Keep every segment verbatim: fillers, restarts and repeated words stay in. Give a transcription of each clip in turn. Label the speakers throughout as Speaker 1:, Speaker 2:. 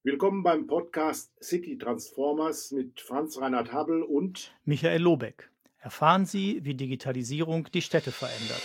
Speaker 1: Willkommen beim Podcast City Transformers mit Franz Reinhard Habbel und
Speaker 2: Michael Lobeck. Erfahren Sie, wie Digitalisierung die Städte verändert.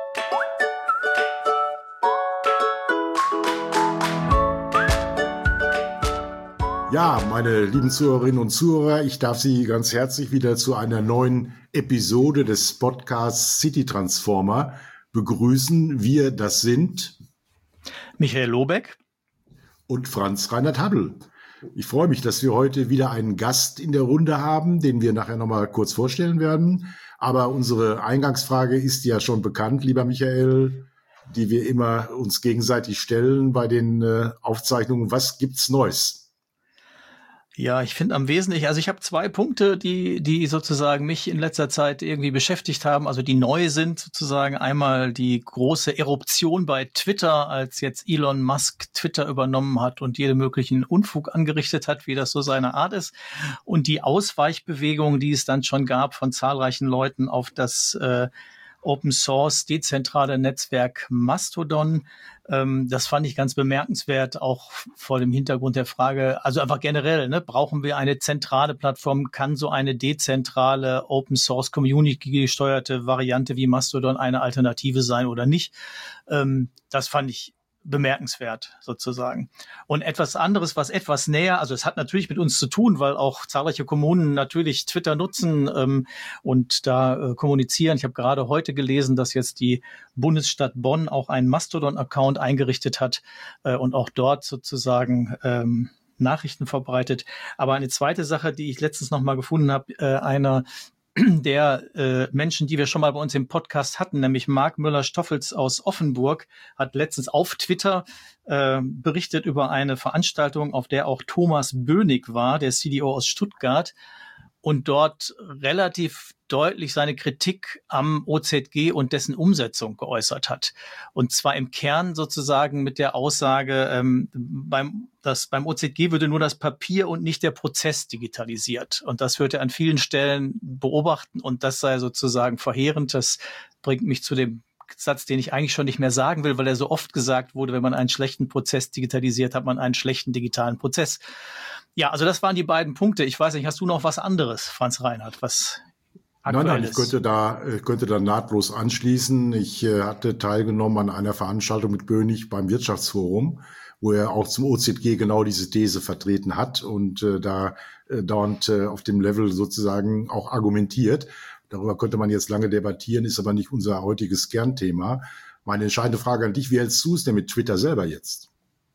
Speaker 1: Ja, meine lieben Zuhörerinnen und Zuhörer, ich darf Sie ganz herzlich wieder zu einer neuen Episode des Podcasts City Transformer begrüßen. Wir, das sind
Speaker 2: Michael Lobeck
Speaker 1: und Franz Reinhard Habbel. Ich freue mich, dass wir heute wieder einen Gast in der Runde haben, den wir nachher nochmal kurz vorstellen werden. Aber unsere Eingangsfrage ist ja schon bekannt, lieber Michael, die wir immer uns gegenseitig stellen bei den äh, Aufzeichnungen. Was gibt's Neues?
Speaker 2: Ja, ich finde am Wesentlichen, also ich habe zwei Punkte, die die sozusagen mich in letzter Zeit irgendwie beschäftigt haben, also die neu sind sozusagen. Einmal die große Eruption bei Twitter, als jetzt Elon Musk Twitter übernommen hat und jede möglichen Unfug angerichtet hat, wie das so seine Art ist. Und die Ausweichbewegung, die es dann schon gab von zahlreichen Leuten auf das äh, Open Source dezentrale Netzwerk Mastodon. Ähm, das fand ich ganz bemerkenswert, auch vor dem Hintergrund der Frage, also einfach generell, ne, brauchen wir eine zentrale Plattform? Kann so eine dezentrale Open Source Community gesteuerte Variante wie Mastodon eine Alternative sein oder nicht? Ähm, das fand ich bemerkenswert sozusagen. Und etwas anderes, was etwas näher, also es hat natürlich mit uns zu tun, weil auch zahlreiche Kommunen natürlich Twitter nutzen ähm, und da äh, kommunizieren. Ich habe gerade heute gelesen, dass jetzt die Bundesstadt Bonn auch einen Mastodon-Account eingerichtet hat äh, und auch dort sozusagen ähm, Nachrichten verbreitet. Aber eine zweite Sache, die ich letztens noch mal gefunden habe, äh, einer der äh, Menschen, die wir schon mal bei uns im Podcast hatten, nämlich Marc Müller-Stoffels aus Offenburg, hat letztens auf Twitter äh, berichtet über eine Veranstaltung, auf der auch Thomas Bönig war, der C D O aus Stuttgart, und dort relativ deutlich seine Kritik am O Z G und dessen Umsetzung geäußert hat. Und zwar im Kern sozusagen mit der Aussage, ähm, beim, dass beim O Z G würde nur das Papier und nicht der Prozess digitalisiert. Und das wird er an vielen Stellen beobachten und das sei sozusagen verheerend. Das bringt mich zu dem Satz, den ich eigentlich schon nicht mehr sagen will, weil er so oft gesagt wurde, wenn man einen schlechten Prozess digitalisiert, hat man einen schlechten digitalen Prozess. Ja, also das waren die beiden Punkte. Ich weiß nicht, hast du noch was anderes, Franz Reinhard, was aktuell
Speaker 1: Nein, nein, ich
Speaker 2: ist?
Speaker 1: könnte da, ich könnte da nahtlos anschließen. Ich äh, hatte teilgenommen an einer Veranstaltung mit Bönig beim Wirtschaftsforum, wo er auch zum O Z G genau diese These vertreten hat und äh, da äh, dauernd äh, auf dem Level sozusagen auch argumentiert. Darüber könnte man jetzt lange debattieren, ist aber nicht unser heutiges Kernthema. Meine entscheidende Frage an dich, wie hältst du es denn mit Twitter selber jetzt?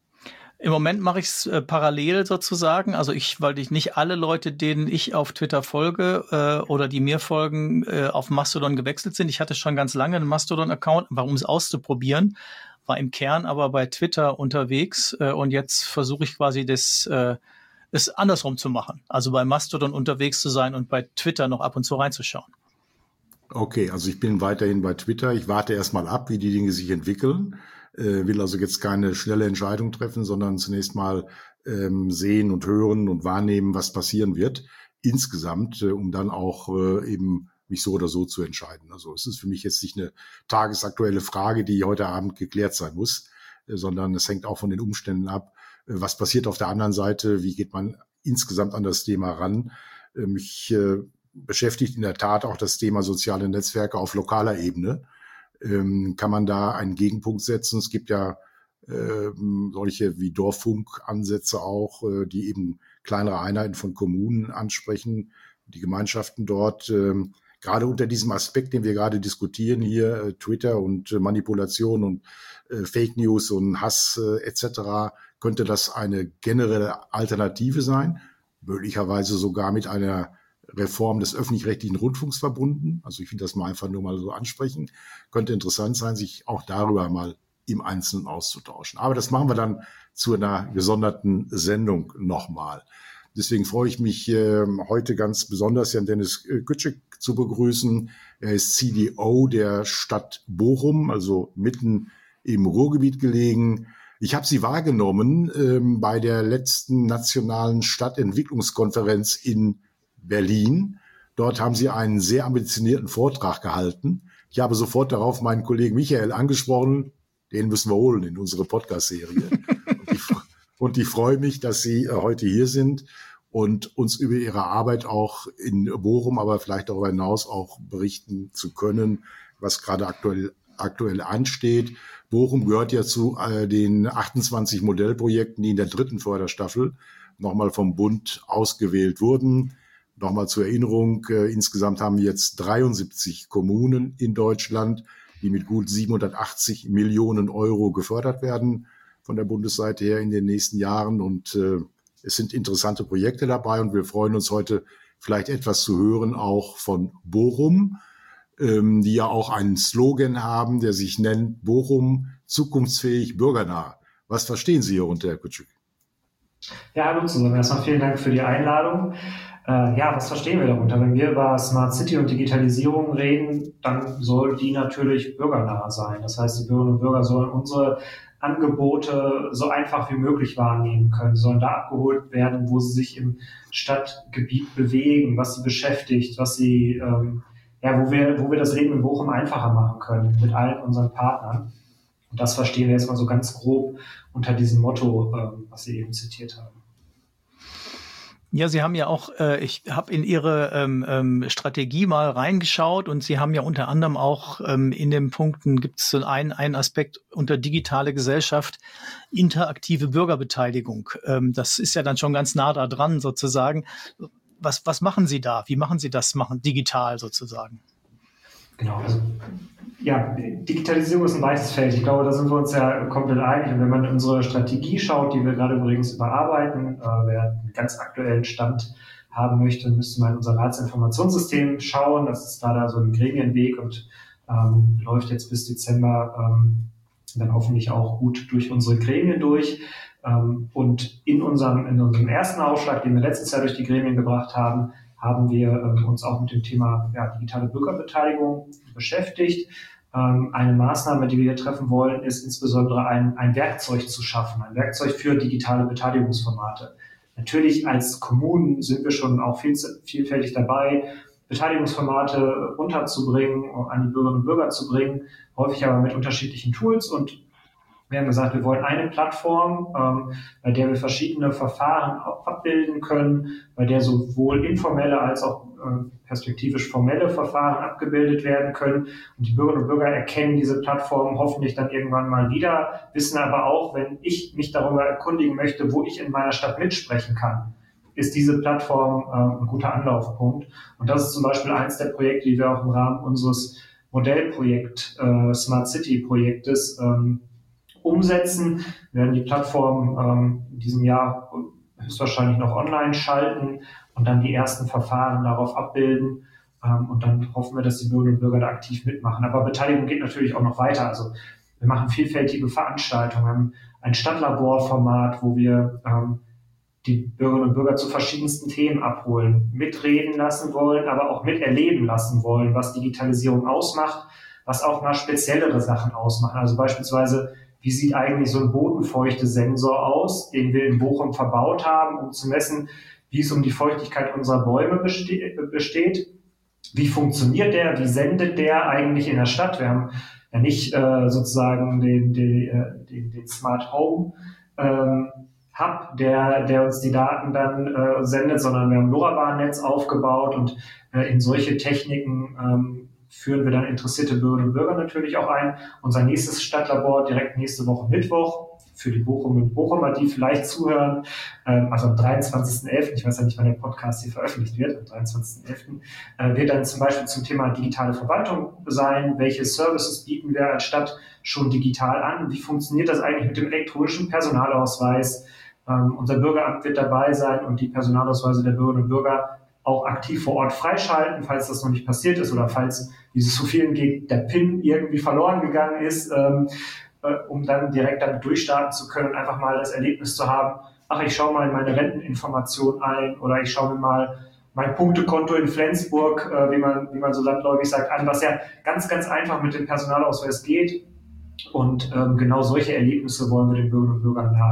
Speaker 2: Im Moment mache ich es äh, parallel sozusagen. Also ich, weil ich nicht alle Leute, denen ich auf Twitter folge äh, oder die mir folgen, äh, auf Mastodon gewechselt sind. Ich hatte schon ganz lange einen Mastodon-Account, warum es auszuprobieren, war im Kern aber bei Twitter unterwegs äh, und jetzt versuche ich quasi das, äh, es andersrum zu machen. Also bei Mastodon unterwegs zu sein und bei Twitter noch ab und zu reinzuschauen.
Speaker 1: Okay, also ich bin weiterhin bei Twitter. Ich warte erstmal ab, wie die Dinge sich entwickeln. Äh, will also jetzt keine schnelle Entscheidung treffen, sondern zunächst mal ähm, sehen und hören und wahrnehmen, was passieren wird insgesamt, äh, um dann auch äh, eben mich so oder so zu entscheiden. Also es ist für mich jetzt nicht eine tagesaktuelle Frage, die heute Abend geklärt sein muss, äh, sondern es hängt auch von den Umständen ab, äh, was passiert auf der anderen Seite, wie geht man insgesamt an das Thema ran. Äh, mich äh, beschäftigt in der Tat auch das Thema soziale Netzwerke auf lokaler Ebene. Ähm, kann man da einen Gegenpunkt setzen? Es gibt ja ähm, solche wie Dorffunk-Ansätze auch, äh, die eben kleinere Einheiten von Kommunen ansprechen, die Gemeinschaften dort. Ähm, gerade unter diesem Aspekt, den wir gerade diskutieren hier, äh, Twitter und äh, Manipulation und äh, Fake News und Hass äh, et cetera, könnte das eine generelle Alternative sein, möglicherweise sogar mit einer Reform des öffentlich-rechtlichen Rundfunks verbunden. Also ich will das mal einfach nur mal so ansprechen. Könnte interessant sein, sich auch darüber mal im Einzelnen auszutauschen. Aber das machen wir dann zu einer gesonderten Sendung nochmal. Deswegen freue ich mich äh, heute ganz besonders, Jan Dennis Kütschek zu begrüßen. Er ist C D O der Stadt Bochum, also mitten im Ruhrgebiet gelegen. Ich habe Sie wahrgenommen ähm, bei der letzten nationalen Stadtentwicklungskonferenz in Berlin. Dort haben Sie einen sehr ambitionierten Vortrag gehalten. Ich habe sofort darauf meinen Kollegen Michael angesprochen. Den müssen wir holen in unsere Podcast-Serie. Und die, Und ich freue mich, dass Sie äh, heute hier sind und uns über Ihre Arbeit auch in Bochum, aber vielleicht darüber hinaus auch berichten zu können, was gerade aktuell, aktuell ansteht. Bochum gehört ja zu äh, den achtundzwanzig Modellprojekten, die in der dritten Förderstaffel nochmal vom Bund ausgewählt wurden. Nochmal zur Erinnerung, äh, insgesamt haben wir jetzt dreiundsiebzig Kommunen in Deutschland, die mit gut siebenhundertachtzig Millionen Euro gefördert werden von der Bundesseite her in den nächsten Jahren. Und äh, es sind interessante Projekte dabei und wir freuen uns heute vielleicht etwas zu hören, auch von Bochum, ähm, die ja auch einen Slogan haben, der sich nennt Bochum zukunftsfähig, bürgernah. Was verstehen Sie darunter, Herr Kutschuk?
Speaker 3: Ja, hallo zusammen. Erstmal vielen Dank für die Einladung. Äh, ja, was verstehen wir darunter? Wenn wir über Smart City und Digitalisierung reden, dann soll die natürlich bürgernah sein. Das heißt, die Bürgerinnen und Bürger sollen unsere Angebote so einfach wie möglich wahrnehmen können, sollen da abgeholt werden, wo sie sich im Stadtgebiet bewegen, was sie beschäftigt, was sie, ähm, ja, wo wir, wo wir das Leben in Bochum einfacher machen können mit allen unseren Partnern. Und das verstehen wir jetzt mal so ganz grob unter diesem Motto, ähm, was Sie eben zitiert haben.
Speaker 2: Ja, Sie haben ja auch, äh, ich habe in Ihre ähm, ähm, Strategie mal reingeschaut und Sie haben ja unter anderem auch ähm, in den Punkten, gibt es so einen, einen Aspekt unter digitale Gesellschaft, interaktive Bürgerbeteiligung. Ähm, das ist ja dann schon ganz nah da dran sozusagen. Was, was machen Sie da? Wie machen Sie das machen digital sozusagen?
Speaker 3: Genau, also ja, Digitalisierung ist ein weites Feld. Ich glaube, da sind wir uns ja komplett einig. Und wenn man in unsere Strategie schaut, die wir gerade übrigens überarbeiten, äh, wer einen ganz aktuellen Stand haben möchte, müsste man in unser Ratsinformationssystem schauen. Das ist da, da so ein Gremienweg und ähm, läuft jetzt bis Dezember ähm, dann hoffentlich auch gut durch unsere Gremien durch. Ähm, und in unserem, in unserem ersten Aufschlag, den wir letztes Jahr durch die Gremien gebracht haben, haben wir ähm, uns auch mit dem Thema ja, digitale Bürgerbeteiligung beschäftigt. Ähm, eine Maßnahme, die wir hier treffen wollen, ist insbesondere ein, ein Werkzeug zu schaffen, ein Werkzeug für digitale Beteiligungsformate. Natürlich als Kommunen sind wir schon auch viel, vielfältig dabei, Beteiligungsformate unterzubringen, an die Bürgerinnen und Bürger zu bringen, häufig aber mit unterschiedlichen Tools. Und wir haben gesagt, wir wollen eine Plattform, ähm, bei der wir verschiedene Verfahren abbilden können, bei der sowohl informelle als auch äh, perspektivisch formelle Verfahren abgebildet werden können. Und die Bürgerinnen und Bürger erkennen diese Plattform hoffentlich dann irgendwann mal wieder, wissen aber auch, wenn ich mich darüber erkundigen möchte, wo ich in meiner Stadt mitsprechen kann, ist diese Plattform äh, ein guter Anlaufpunkt. Und das ist zum Beispiel eins der Projekte, die wir auch im Rahmen unseres Modellprojekt äh, Smart City Projektes ähm, umsetzen. Wir werden die Plattform ähm, in diesem Jahr höchstwahrscheinlich noch online schalten und dann die ersten Verfahren darauf abbilden. Ähm, und dann hoffen wir, dass die Bürgerinnen und Bürger da aktiv mitmachen. Aber Beteiligung geht natürlich auch noch weiter. Also wir machen vielfältige Veranstaltungen, wir haben ein Stadtlaborformat, wo wir ähm, die Bürgerinnen und Bürger zu verschiedensten Themen abholen, mitreden lassen wollen, aber auch miterleben lassen wollen, was Digitalisierung ausmacht, was auch mal speziellere Sachen ausmachen. Also beispielsweise, wie sieht eigentlich so ein Bodenfeuchte-Sensor aus, den wir in Bochum verbaut haben, um zu messen, wie es um die Feuchtigkeit unserer Bäume besteht. Wie funktioniert der? Wie sendet der eigentlich in der Stadt? Wir haben ja nicht äh, sozusagen den, den, den, den Smart Home ähm, Hub, der, der uns die Daten dann äh, sendet, sondern wir haben ein LoRaWAN-Netz aufgebaut und äh, in solche Techniken ähm, führen wir dann interessierte Bürgerinnen und Bürger natürlich auch ein. Unser nächstes Stadtlabor direkt nächste Woche Mittwoch für die Bochumer und Bochumer, die vielleicht zuhören, ähm, also am dreiundzwanzigsten elften, ich weiß ja nicht, wann der Podcast hier veröffentlicht wird, am dreiundzwanzigsten elften, äh, wird dann zum Beispiel zum Thema digitale Verwaltung sein. Welche Services bieten wir als Stadt schon digital an? Wie funktioniert das eigentlich mit dem elektronischen Personalausweis? Ähm, unser Bürgeramt wird dabei sein und die Personalausweise der Bürgerinnen und Bürger auch aktiv vor Ort freischalten, falls das noch nicht passiert ist oder falls, wie es zu vielen geht, der PIN irgendwie verloren gegangen ist, ähm, äh, um dann direkt damit durchstarten zu können und einfach mal das Erlebnis zu haben, ach, ich schaue mal in meine Renteninformation ein oder ich schaue mir mal mein Punktekonto in Flensburg, äh, wie man, wie man so landläufig sagt, an, was ja ganz, ganz einfach mit dem Personalausweis geht. Und ähm, genau solche Erlebnisse wollen wir den Bürgerinnen und Bürgern nahebringen.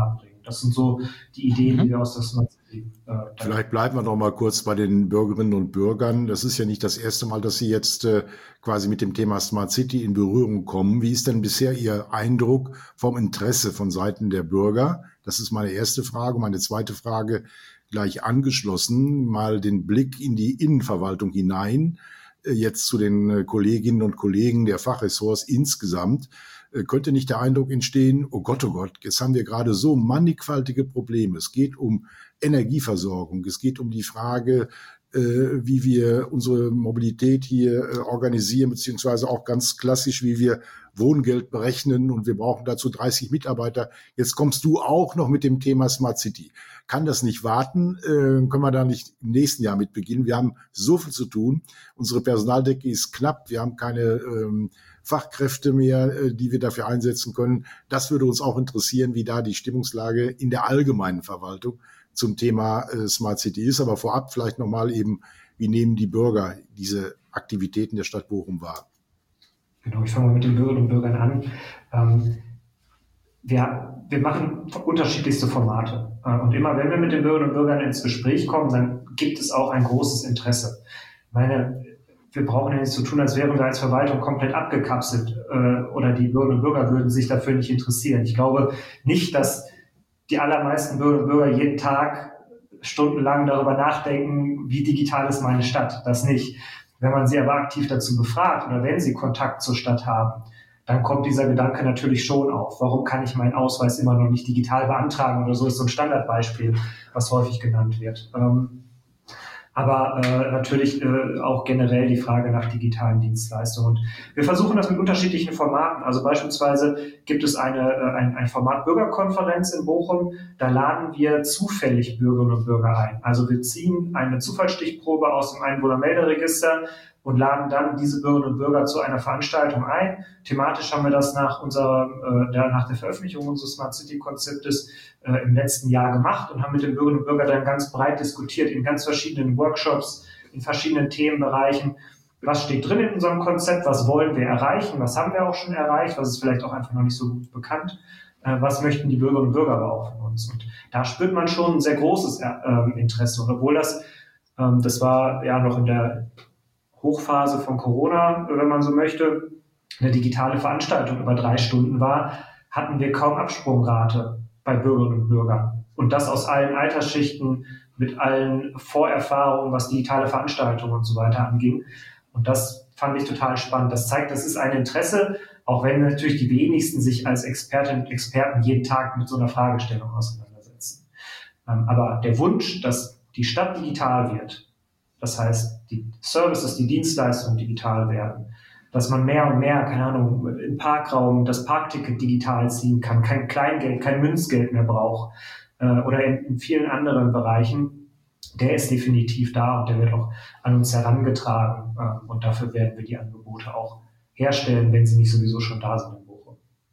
Speaker 3: Das sind so die Ideen,
Speaker 2: Mhm.
Speaker 3: die wir aus der Smart City äh,
Speaker 1: Vielleicht bleiben wir noch mal kurz bei den Bürgerinnen und Bürgern. Das ist ja nicht das erste Mal, dass Sie jetzt äh, quasi mit dem Thema Smart City in Berührung kommen. Wie ist denn bisher Ihr Eindruck vom Interesse von Seiten der Bürger? Das ist meine erste Frage. Meine zweite Frage gleich angeschlossen, mal den Blick in die Innenverwaltung hinein, äh, jetzt zu den äh, Kolleginnen und Kollegen der Fachressorts insgesamt. Äh, könnte nicht der Eindruck entstehen, oh Gott, oh Gott, jetzt haben wir gerade so mannigfaltige Probleme. Es geht um Energieversorgung. Es geht um die Frage, äh, wie wir unsere Mobilität hier äh, organisieren, beziehungsweise auch ganz klassisch, wie wir Wohngeld berechnen. Und wir brauchen dazu dreißig Mitarbeiter. Jetzt kommst du auch noch mit dem Thema Smart City. Kann das nicht warten? Äh, können wir da nicht im nächsten Jahr mit beginnen? Wir haben so viel zu tun. Unsere Personaldecke ist knapp. Wir haben keine ähm, Fachkräfte mehr, äh, die wir dafür einsetzen können. Das würde uns auch interessieren, wie da die Stimmungslage in der allgemeinen Verwaltung zum Thema äh, Smart City ist. Aber vorab vielleicht nochmal eben, wie nehmen die Bürger diese Aktivitäten der Stadt Bochum wahr?
Speaker 3: Genau, ich fange mal mit den Bürgerinnen und Bürgern an. Ähm, wir, wir machen unterschiedlichste Formate. Äh, und immer wenn wir mit den Bürgerinnen und Bürgern ins Gespräch kommen, dann gibt es auch ein großes Interesse. Ich meine, wir brauchen ja nicht so tun, als wären wir als Verwaltung komplett abgekapselt äh, oder die Bürgerinnen und Bürger würden sich dafür nicht interessieren. Ich glaube nicht, dass die allermeisten Bürgerinnen und Bürger jeden Tag stundenlang darüber nachdenken, wie digital ist meine Stadt. Das nicht. Wenn man sie aber aktiv dazu befragt oder wenn sie Kontakt zur Stadt haben, dann kommt dieser Gedanke natürlich schon auf. Warum kann ich meinen Ausweis immer noch nicht digital beantragen oder so, ist so ein Standardbeispiel, was häufig genannt wird. Ähm, aber äh, natürlich äh, auch generell die Frage nach digitalen Dienstleistungen. Und wir versuchen das mit unterschiedlichen Formaten. Also beispielsweise gibt es eine, äh, ein, ein Format Bürgerkonferenz in Bochum. Da laden wir zufällig Bürgerinnen und Bürger ein. Also wir ziehen eine Zufallsstichprobe aus dem Einwohnermelderegister und laden dann diese Bürgerinnen und Bürger zu einer Veranstaltung ein. Thematisch haben wir das nach unserer, äh, der, nach der Veröffentlichung unseres Smart City Konzeptes äh, im letzten Jahr gemacht und haben mit den Bürgerinnen und Bürgern dann ganz breit diskutiert in ganz verschiedenen Workshops, in verschiedenen Themenbereichen. Was steht drin in unserem Konzept? Was wollen wir erreichen? Was haben wir auch schon erreicht? Was ist vielleicht auch einfach noch nicht so gut bekannt? Äh, was möchten die Bürgerinnen und Bürger aber auch von uns? Und da spürt man schon ein sehr großes äh, Interesse. Und obwohl das, ähm, das war ja noch in der Hochphase von Corona, wenn man so möchte, eine digitale Veranstaltung über drei Stunden war, hatten wir kaum Absprungrate bei Bürgerinnen und Bürgern. Und das aus allen Altersschichten, mit allen Vorerfahrungen, was digitale Veranstaltungen und so weiter anging. Und das fand ich total spannend. Das zeigt, das ist ein Interesse, auch wenn natürlich die wenigsten sich als Expertinnen und Experten jeden Tag mit so einer Fragestellung auseinandersetzen. Aber der Wunsch, dass die Stadt digital wird, das heißt, die Services, die Dienstleistungen digital werden, dass man mehr und mehr, keine Ahnung, im Parkraum das Parkticket digital ziehen kann, kein Kleingeld, kein Münzgeld mehr braucht äh, oder in, in vielen anderen Bereichen, der ist definitiv da und der wird auch an uns herangetragen äh, und dafür werden wir die Angebote auch herstellen, wenn sie nicht sowieso schon da sind in Bochum.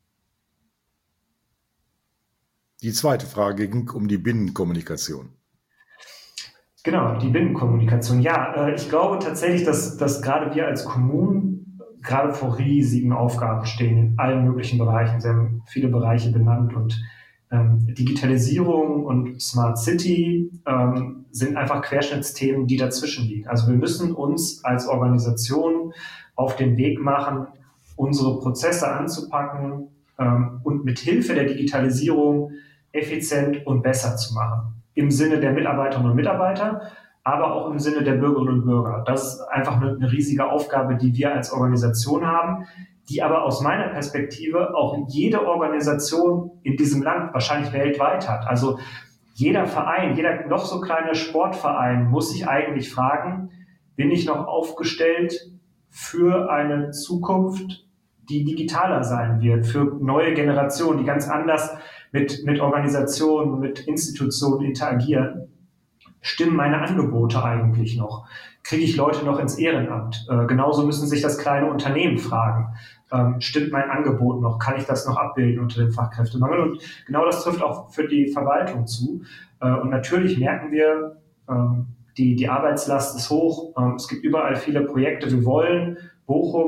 Speaker 1: Die zweite Frage ging um die Binnenkommunikation.
Speaker 3: Genau, die Binnenkommunikation. Ja, äh, ich glaube tatsächlich, dass, dass gerade wir als Kommunen gerade vor riesigen Aufgaben stehen in allen möglichen Bereichen. Sie haben viele Bereiche benannt und ähm, Digitalisierung und Smart City ähm, sind einfach Querschnittsthemen, die dazwischen liegen. Also wir müssen uns als Organisation auf den Weg machen, unsere Prozesse anzupacken ähm, und mit Hilfe der Digitalisierung effizient und besser zu machen. Im Sinne der Mitarbeiterinnen und Mitarbeiter, aber auch im Sinne der Bürgerinnen und Bürger. Das ist einfach eine, eine riesige Aufgabe, die wir als Organisation haben, die aber aus meiner Perspektive auch jede Organisation in diesem Land, wahrscheinlich weltweit hat. Also jeder Verein, jeder noch so kleine Sportverein muss sich eigentlich fragen, bin ich noch aufgestellt für eine Zukunft, die digitaler sein wird, für neue Generationen, die ganz anders mit, mit Organisationen, mit Institutionen interagieren. Stimmen meine Angebote eigentlich noch? Kriege ich Leute noch ins Ehrenamt? Äh, genauso müssen sich das kleine Unternehmen fragen. Ähm, stimmt mein Angebot noch? Kann ich das noch abbilden unter dem Fachkräftemangel? Und genau das trifft auch für die Verwaltung zu. Äh, und natürlich merken wir, ähm, die, die Arbeitslast ist hoch. Ähm, es gibt überall viele Projekte. Wir wollen Bochum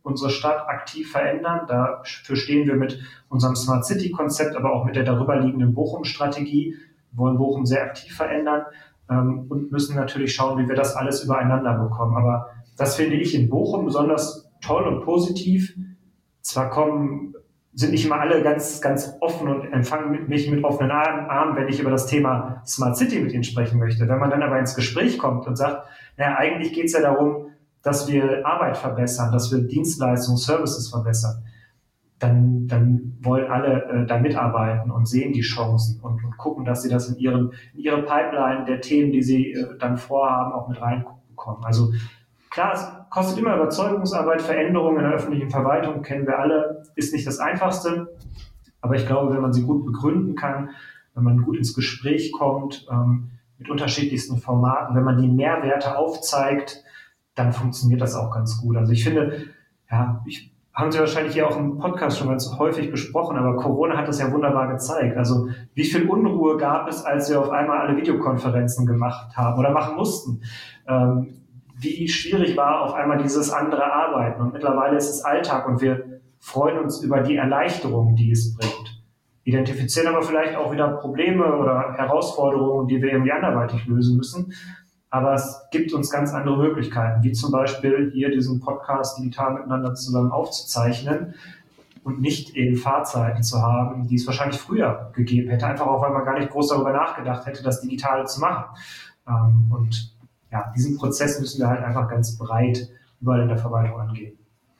Speaker 3: unsere Stadt aktiv verändern. Dafür stehen wir mit unserem Smart City Konzept, aber auch mit der darüber liegenden Bochum-Strategie. Wir wollen Bochum sehr aktiv verändern ähm, und müssen natürlich schauen, wie wir das alles übereinander bekommen. Aber das finde ich in Bochum besonders toll und positiv. Zwar kommen, sind nicht immer alle ganz, ganz offen und empfangen mich mit offenen Armen, wenn ich über das Thema Smart City mit ihnen sprechen möchte. Wenn man dann aber ins Gespräch kommt und sagt, naja, eigentlich geht es ja darum, dass wir Arbeit verbessern, dass wir Dienstleistungen, Services verbessern, dann, dann wollen alle äh, da mitarbeiten und sehen die Chancen und, und gucken, dass sie das in, ihren, in ihre Pipeline der Themen, die sie äh, dann vorhaben, auch mit reinbekommen. Also klar, es kostet immer Überzeugungsarbeit, Veränderungen in der öffentlichen Verwaltung, kennen wir alle, ist nicht das Einfachste, aber ich glaube, wenn man sie gut begründen kann, wenn man gut ins Gespräch kommt, ähm, mit unterschiedlichsten Formaten, wenn man die Mehrwerte aufzeigt, dann funktioniert das auch ganz gut. Also ich finde, ja, ich, haben Sie wahrscheinlich hier auch im Podcast schon ganz häufig besprochen, aber Corona hat das ja wunderbar gezeigt. Also wie viel Unruhe gab es, als wir auf einmal alle Videokonferenzen gemacht haben oder machen mussten? Ähm, wie schwierig war auf einmal dieses andere Arbeiten? Und mittlerweile ist es Alltag und wir freuen uns über die Erleichterung, die es bringt. Identifizieren aber vielleicht auch wieder Probleme oder Herausforderungen, die wir irgendwie anderweitig lösen müssen. Aber es gibt uns ganz andere Möglichkeiten, wie zum Beispiel hier diesen Podcast digital miteinander zusammen aufzuzeichnen und nicht eben Fahrzeiten zu haben, die es wahrscheinlich früher gegeben hätte, einfach auch, weil man gar nicht groß darüber nachgedacht hätte, das digital zu machen. Und ja, diesen Prozess müssen wir halt einfach ganz breit überall in der Verwaltung angehen.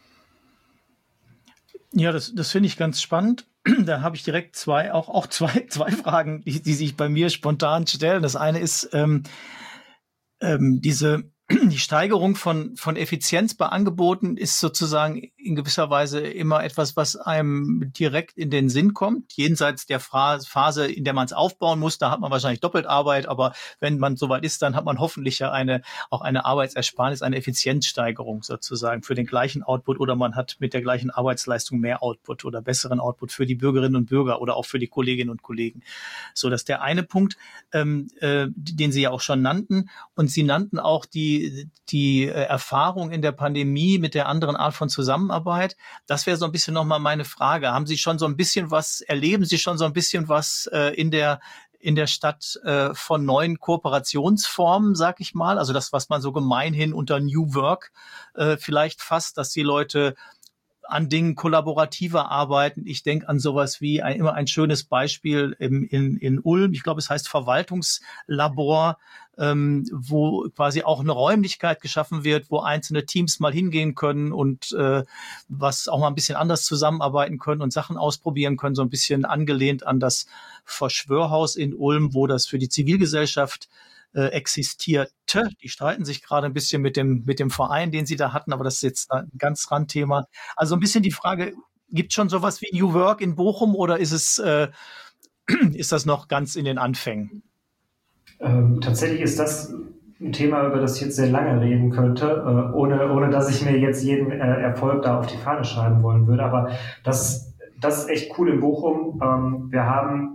Speaker 2: Ja, das, das finde ich ganz spannend. Da habe ich direkt zwei, auch, auch zwei, zwei Fragen, die, die sich bei mir spontan stellen. Das eine ist, ähm, ähm, diese, die Steigerung von, von Effizienz bei Angeboten ist sozusagen in gewisser Weise immer etwas, was einem direkt in den Sinn kommt. Jenseits der Phase, in der man es aufbauen muss, da hat man wahrscheinlich doppelt Arbeit, aber wenn man soweit ist, dann hat man hoffentlich ja eine, auch eine Arbeitsersparnis, eine Effizienzsteigerung sozusagen für den gleichen Output oder man hat mit der gleichen Arbeitsleistung mehr Output oder besseren Output für die Bürgerinnen und Bürger oder auch für die Kolleginnen und Kollegen. So, das ist der eine Punkt, ähm, äh, den Sie ja auch schon nannten. Und Sie nannten auch die die Erfahrung in der Pandemie mit der anderen Art von Zusammenarbeit. Das wäre so ein bisschen nochmal meine Frage. Haben Sie schon so ein bisschen was, erleben Sie schon so ein bisschen was äh, in der in der Stadt äh, von neuen Kooperationsformen, sag ich mal? Also das, was man so gemeinhin unter New Work äh, vielleicht fasst, dass die Leute an Dingen kollaborativer arbeiten. Ich denke an sowas wie ein, immer ein schönes Beispiel im, in, in Ulm. Ich glaube, es heißt Verwaltungslabor, ähm, wo quasi auch eine Räumlichkeit geschaffen wird, wo einzelne Teams mal hingehen können und äh, was auch mal ein bisschen anders zusammenarbeiten können und Sachen ausprobieren können. So ein bisschen angelehnt an das Verschwörhaus in Ulm, wo das für die Zivilgesellschaft Äh, existierte. Die streiten sich gerade ein bisschen mit dem mit dem Verein, den sie da hatten, aber das ist jetzt ein ganz Randthema. Also ein bisschen die Frage, gibt es schon sowas wie New Work in Bochum oder ist es äh, ist das noch ganz in den Anfängen?
Speaker 3: Ähm, tatsächlich ist das ein Thema, über das ich jetzt sehr lange reden könnte, äh, ohne ohne dass ich mir jetzt jeden äh, Erfolg da auf die Fahne schreiben wollen würde. Aber das das ist echt cool in Bochum. Ähm, wir haben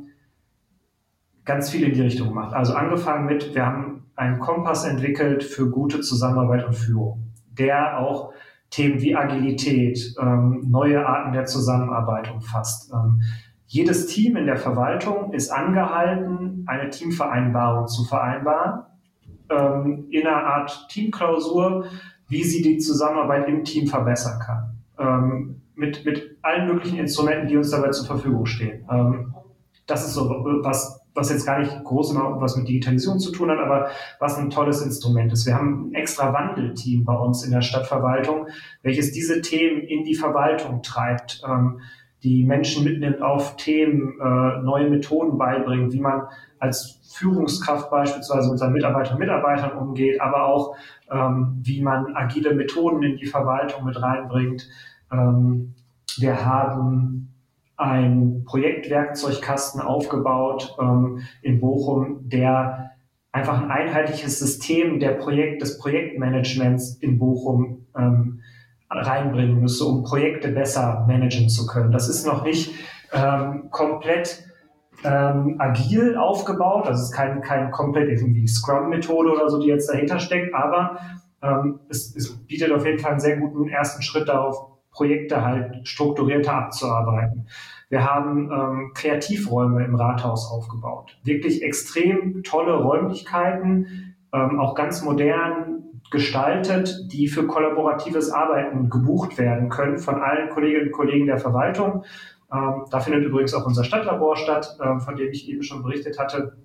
Speaker 3: ganz viel in die Richtung gemacht. Also angefangen mit, wir haben einen Kompass entwickelt für gute Zusammenarbeit und Führung, der auch Themen wie Agilität, ähm, neue Arten der Zusammenarbeit umfasst. Ähm, jedes Team in der Verwaltung ist angehalten, eine Teamvereinbarung zu vereinbaren, ähm, in einer Art Teamklausur, wie sie die Zusammenarbeit im Team verbessern kann. Ähm, mit, mit allen möglichen Instrumenten, die uns dabei zur Verfügung stehen. Ähm, das ist so was, was jetzt gar nicht groß immer was mit Digitalisierung zu tun hat, aber was ein tolles Instrument ist. Wir haben ein extra Wandelteam bei uns in der Stadtverwaltung, welches diese Themen in die Verwaltung treibt, ähm, die Menschen mitnimmt auf Themen, äh, neue Methoden beibringt, wie man als Führungskraft beispielsweise mit seinen Mitarbeiterinnen und Mitarbeitern umgeht, aber auch ähm, wie man agile Methoden in die Verwaltung mit reinbringt. Ähm, wir haben ein Projektwerkzeugkasten aufgebaut ähm, in Bochum, der einfach ein einheitliches System der Projekt, des Projektmanagements in Bochum ähm, reinbringen müsse, um Projekte besser managen zu können. Das ist noch nicht ähm, komplett ähm, agil aufgebaut, das ist kein, kein komplett irgendwie Scrum-Methode oder so, die jetzt dahinter steckt, aber ähm, es, es bietet auf jeden Fall einen sehr guten ersten Schritt darauf, Projekte halt strukturierter abzuarbeiten. Wir haben ähm, Kreativräume im Rathaus aufgebaut. Wirklich extrem tolle Räumlichkeiten, ähm, auch ganz modern gestaltet, die für kollaboratives Arbeiten gebucht werden können von allen Kolleginnen und Kollegen der Verwaltung. Ähm, da findet übrigens auch unser Stadtlabor statt, ähm, von dem ich eben schon berichtet hatte.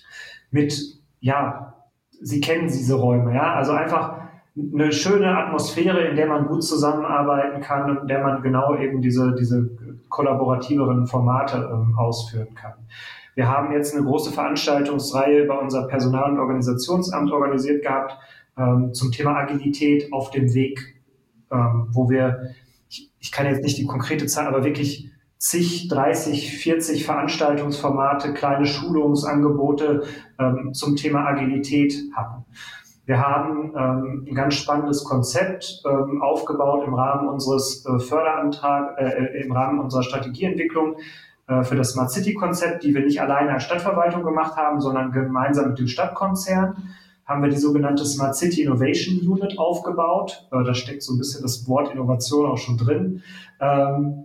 Speaker 3: Mit, ja, Sie kennen diese Räume, ja, also einfach eine schöne Atmosphäre, in der man gut zusammenarbeiten kann und in der man genau eben diese, diese kollaborativeren Formate ähm, ausführen kann. Wir haben jetzt eine große Veranstaltungsreihe über unser Personal- und Organisationsamt organisiert gehabt ähm, zum Thema Agilität auf dem Weg, ähm, wo wir, ich, ich kann jetzt nicht die konkrete Zahl, aber wirklich zig, dreißig, vierzig Veranstaltungsformate, kleine Schulungsangebote ähm, zum Thema Agilität hatten. Wir haben ähm, ein ganz spannendes Konzept ähm, aufgebaut im Rahmen unseres äh, Förderantrags, äh, im Rahmen unserer Strategieentwicklung äh, für das Smart City Konzept, die wir nicht alleine als Stadtverwaltung gemacht haben, sondern gemeinsam mit dem Stadtkonzern. Haben wir die sogenannte Smart City Innovation Unit aufgebaut. Äh, da steckt so ein bisschen das Wort Innovation auch schon drin. Ähm,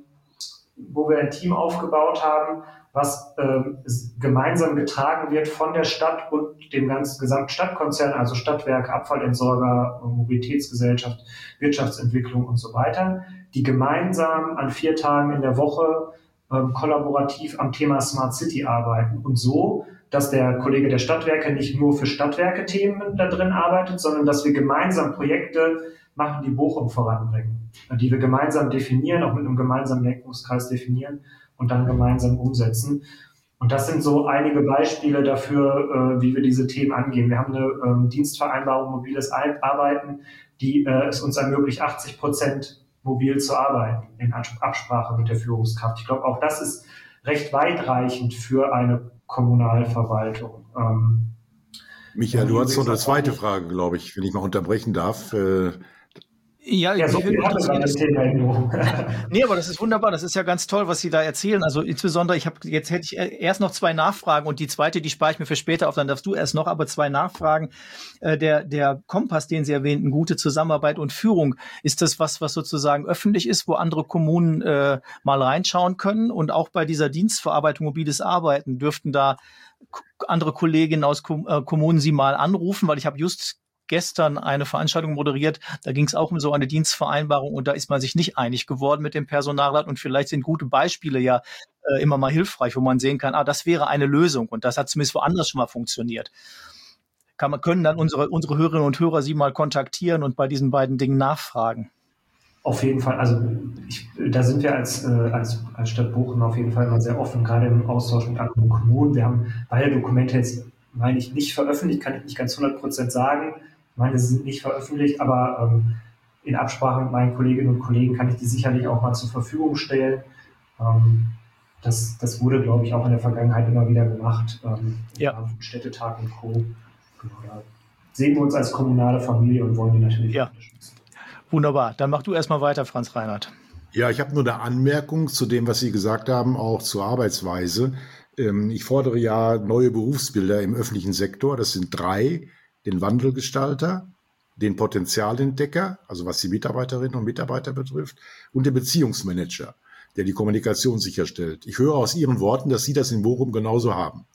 Speaker 3: wo wir ein Team aufgebaut haben, was äh, gemeinsam getragen wird von der Stadt und dem ganzen gesamten Stadtkonzern, also Stadtwerke, Abfallentsorger, Mobilitätsgesellschaft, Wirtschaftsentwicklung und so weiter, die gemeinsam an vier Tagen in der Woche äh, kollaborativ am Thema Smart City arbeiten und so, dass der Kollege der Stadtwerke nicht nur für Stadtwerke-Themen da drin arbeitet, sondern dass wir gemeinsam Projekte machen, die Bochum voranbringen, die wir gemeinsam definieren, auch mit einem gemeinsamen Lenkungskreis definieren und dann gemeinsam umsetzen. Und das sind so einige Beispiele dafür, äh, wie wir diese Themen angehen. Wir haben eine ähm, Dienstvereinbarung mobiles Arbeiten, die äh, es uns ermöglicht, achtzig Prozent mobil zu arbeiten in Absprache mit der Führungskraft. Ich glaube, auch das ist recht weitreichend für eine Kommunalverwaltung. Ähm,
Speaker 1: Michael, du hast noch eine zweite Frage, glaube ich, wenn ich mal unterbrechen darf. Äh,
Speaker 2: Ja,
Speaker 3: ja, so
Speaker 2: ich
Speaker 3: viel haben wir das Thema.
Speaker 2: Nee, aber das ist wunderbar. Das ist ja ganz toll, was Sie da erzählen. Also insbesondere, ich habe jetzt hätte ich erst noch zwei Nachfragen und die zweite, die spare ich mir für später auf. Dann darfst du erst noch, aber zwei Nachfragen. Äh, der der Kompass, den Sie erwähnten, gute Zusammenarbeit und Führung, ist das was, was sozusagen öffentlich ist, wo andere Kommunen äh, mal reinschauen können? Und auch bei dieser Dienstverarbeitung mobiles Arbeiten dürften da andere Kolleginnen aus Kom- äh, Kommunen Sie mal anrufen, weil ich habe just gestern eine Veranstaltung moderiert, da ging es auch um so eine Dienstvereinbarung und da ist man sich nicht einig geworden mit dem Personalrat und vielleicht sind gute Beispiele ja äh, immer mal hilfreich, wo man sehen kann, ah, das wäre eine Lösung und das hat zumindest woanders schon mal funktioniert. Kann man, können dann unsere, unsere Hörerinnen und Hörer Sie mal kontaktieren und bei diesen beiden Dingen nachfragen?
Speaker 3: Auf jeden Fall, also ich, da sind wir als, äh, als, als Stadt Bochum auf jeden Fall immer sehr offen, gerade im Austausch mit anderen Kommunen. Wir haben beide Dokumente jetzt, meine ich, nicht veröffentlicht, kann ich nicht ganz hundert Prozent sagen. Ich meine, sie sind nicht veröffentlicht, aber ähm, in Absprache mit meinen Kolleginnen und Kollegen kann ich die sicherlich auch mal zur Verfügung stellen. Ähm, das, das wurde, glaube ich, auch in der Vergangenheit immer wieder gemacht. Ähm,
Speaker 2: ja.
Speaker 3: Städtetag und Co. Genau, da sehen wir uns als kommunale Familie und wollen die natürlich
Speaker 2: ja.
Speaker 3: unterstützen.
Speaker 2: Wunderbar. Dann mach du erstmal weiter, Franz Reinhardt.
Speaker 1: Ja, ich habe nur eine Anmerkung zu dem, was Sie gesagt haben, auch zur Arbeitsweise. Ähm, ich fordere ja neue Berufsbilder im öffentlichen Sektor. Das sind drei. Den Wandelgestalter, den Potenzialentdecker, also was die Mitarbeiterinnen und Mitarbeiter betrifft, und den Beziehungsmanager, der die Kommunikation sicherstellt. Ich höre aus Ihren Worten, dass Sie das in Bochum genauso haben.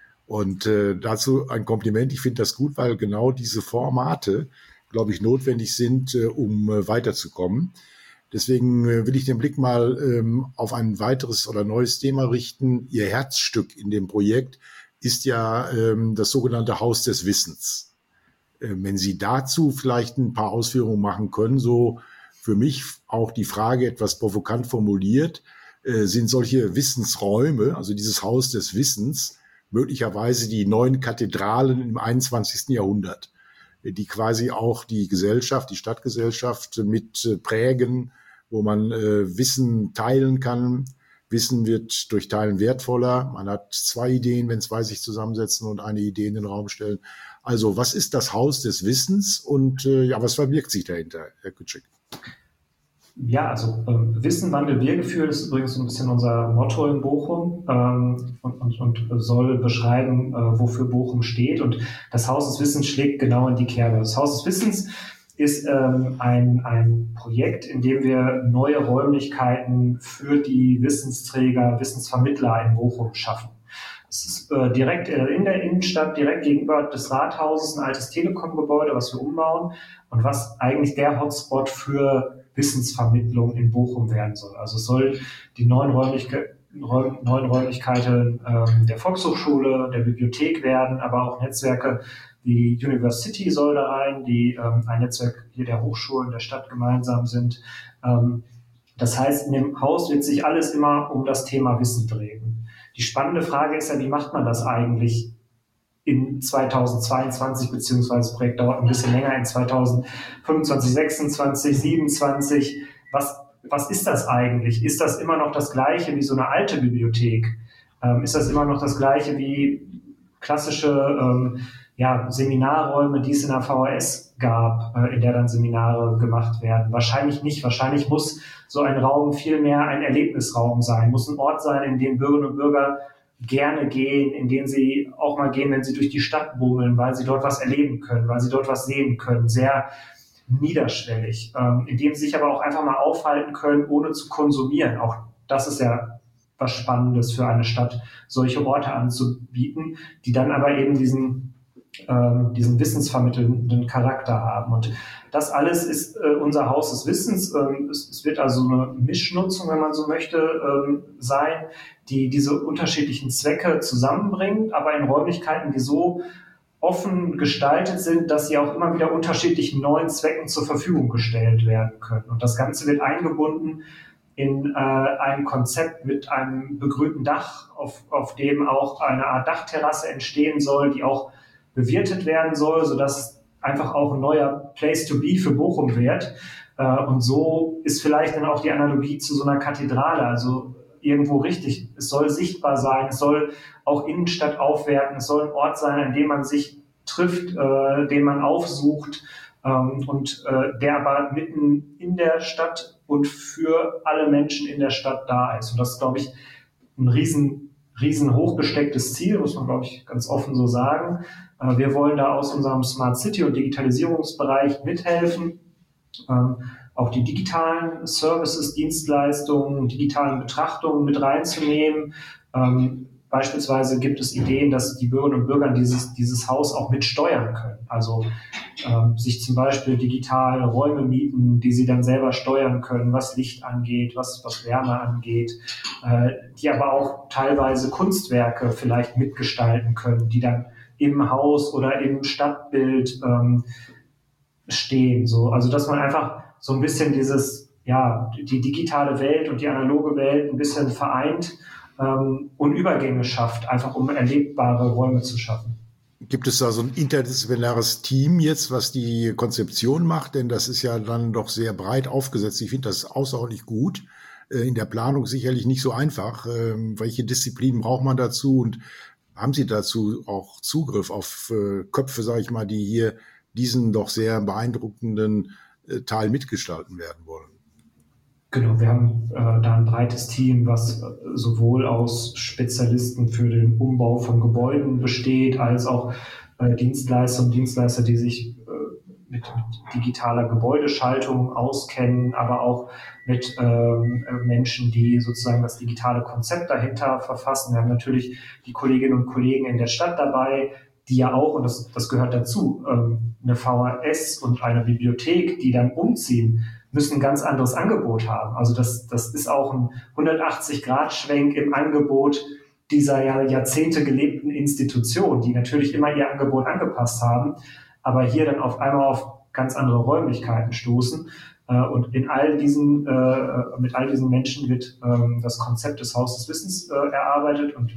Speaker 1: Und äh, dazu ein Kompliment. Ich finde das gut, weil genau diese Formate, glaube ich, notwendig sind, äh, um äh, weiterzukommen. Deswegen äh, will ich den Blick mal ähm, auf ein weiteres oder neues Thema richten. Ihr Herzstück in dem Projekt ist ja ähm, das sogenannte Haus des Wissens. Wenn Sie dazu vielleicht ein paar Ausführungen machen können, so für mich auch die Frage etwas provokant formuliert, äh, sind solche Wissensräume, also dieses Haus des Wissens, möglicherweise die neuen Kathedralen im einundzwanzigsten Jahrhundert, die quasi auch die Gesellschaft, die Stadtgesellschaft mit äh, prägen, wo man äh, Wissen teilen kann. Wissen wird durch Teilen wertvoller. Man hat zwei Ideen, wenn zwei sich zusammensetzen und eine Idee in den Raum stellen. Also was ist das Haus des Wissens und äh, ja, was verbirgt sich dahinter, Herr Kütschig?
Speaker 3: Ja, also ähm, Wissen, Wandel, Wir-Gefühl ist übrigens so ein bisschen unser Motto in Bochum ähm, und, und, und soll beschreiben, äh, wofür Bochum steht. Und das Haus des Wissens schlägt genau in die Kerbe. Das Haus des Wissens ist ähm, ein, ein Projekt, in dem wir neue Räumlichkeiten für die Wissensträger, Wissensvermittler in Bochum schaffen. Es ist äh, direkt äh, in der Innenstadt, direkt gegenüber des Rathauses, ein altes Telekom-Gebäude, was wir umbauen und was eigentlich der Hotspot für Wissensvermittlung in Bochum werden soll. Also es soll die neuen, Räumlichke- Räum, neuen Räumlichkeiten ähm, der Volkshochschule, der Bibliothek werden, aber auch Netzwerke. Die University soll da rein, die ähm, ein Netzwerk hier der Hochschulen der Stadt gemeinsam sind. Ähm, das heißt, in dem Haus wird sich alles immer um das Thema Wissen drehen. Die spannende Frage ist ja, wie macht man das eigentlich in zweitausendzweiundzwanzig, beziehungsweise das Projekt dauert ein bisschen länger, in zweitausendfünfundzwanzig, sechsundzwanzig, siebenundzwanzig. Was, was ist das eigentlich? Ist das immer noch das Gleiche wie so eine alte Bibliothek? Ähm, ist das immer noch das Gleiche wie klassische ähm, ja, Seminarräume, die es in der V H S gab, äh, in der dann Seminare gemacht werden? Wahrscheinlich nicht. Wahrscheinlich muss so ein Raum viel mehr ein Erlebnisraum sein, muss ein Ort sein, in dem Bürgerinnen und Bürger gerne gehen, in den sie auch mal gehen, wenn sie durch die Stadt bummeln, weil sie dort was erleben können, weil sie dort was sehen können, sehr niederschwellig, ähm, in dem sie sich aber auch einfach mal aufhalten können, ohne zu konsumieren. Auch das ist ja was Spannendes für eine Stadt, solche Orte anzubieten, die dann aber eben diesen ähm, diesen wissensvermittelnden Charakter haben. Und das alles ist äh, unser Haus des Wissens. Ähm, es, es wird also eine Mischnutzung, wenn man so möchte, ähm, sein, die diese unterschiedlichen Zwecke zusammenbringt, aber in Räumlichkeiten, die so offen gestaltet sind, dass sie auch immer wieder unterschiedlichen neuen Zwecken zur Verfügung gestellt werden können. Und das Ganze wird eingebunden in äh, ein Konzept mit einem begrünten Dach, auf, auf dem auch eine Art Dachterrasse entstehen soll, die auch bewirtet werden soll, sodass einfach auch ein neuer Place to be für Bochum wird. Äh, und so ist vielleicht dann auch die Analogie zu so einer Kathedrale, also irgendwo richtig. Es soll sichtbar sein, es soll auch Innenstadt aufwerten, es soll ein Ort sein, an dem man sich trifft, äh, den man aufsucht ähm, und äh, der aber mitten in der Stadt und für alle Menschen in der Stadt da ist. Und das ist, glaube ich, ein riesen, riesen hochgestecktes Ziel, muss man, glaube ich, ganz offen so sagen. Äh, wir wollen da aus unserem Smart City- und Digitalisierungsbereich mithelfen, ähm, auch die digitalen Services, Dienstleistungen, digitalen Betrachtungen mit reinzunehmen. Ähm, beispielsweise gibt es Ideen, dass die Bürgerinnen und Bürger dieses, dieses Haus auch mit steuern können. Also ähm, sich zum Beispiel digital Räume mieten, die sie dann selber steuern können, was Licht angeht, was, was Wärme angeht, äh, die aber auch teilweise Kunstwerke vielleicht mitgestalten können, die dann im Haus oder im Stadtbild ähm, stehen. So. Also dass man einfach so ein bisschen dieses, ja, die digitale Welt und die analoge Welt ein bisschen vereint ähm, und Übergänge schafft, einfach um erlebbare Räume zu schaffen.
Speaker 1: Gibt es da so ein interdisziplinares Team jetzt, was die Konzeption macht? Denn das ist ja dann doch sehr breit aufgesetzt. Ich finde das außerordentlich gut. In der Planung sicherlich nicht so einfach. Welche Disziplinen braucht man dazu? Und haben Sie dazu auch Zugriff auf Köpfe, sage ich mal, die hier diesen doch sehr beeindruckenden Teil mitgestalten werden wollen?
Speaker 3: Genau, wir haben äh, da ein breites Team, was äh, sowohl aus Spezialisten für den Umbau von Gebäuden besteht, als auch äh, Dienstleister und Dienstleister, die sich äh, mit, mit digitaler Gebäudeschaltung auskennen, aber auch mit ähm, Menschen, die sozusagen das digitale Konzept dahinter verfassen. Wir haben natürlich die Kolleginnen und Kollegen in der Stadt dabei, die ja auch, und das, das gehört dazu, ähm, eine V H S und eine Bibliothek, die dann umziehen, müssen ein ganz anderes Angebot haben. Also das, das ist auch ein hundertachtzig-Grad-Schwenk im Angebot dieser ja Jahrzehnte gelebten Institution, die natürlich immer ihr Angebot angepasst haben, aber hier dann auf einmal auf ganz andere Räumlichkeiten stoßen. Und in all diesen, äh, mit all diesen Menschen wird ähm, das Konzept des Haus des Wissens äh, erarbeitet und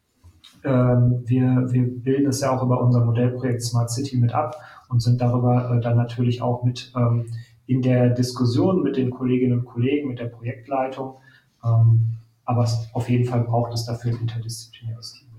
Speaker 3: ähm, wir, wir bilden es ja auch über unser Modellprojekt Smart City mit ab und sind darüber äh, dann natürlich auch mit ähm, in der Diskussion mit den Kolleginnen und Kollegen, mit der Projektleitung. Ähm, aber auf jeden Fall braucht es dafür ein interdisziplinäres Team.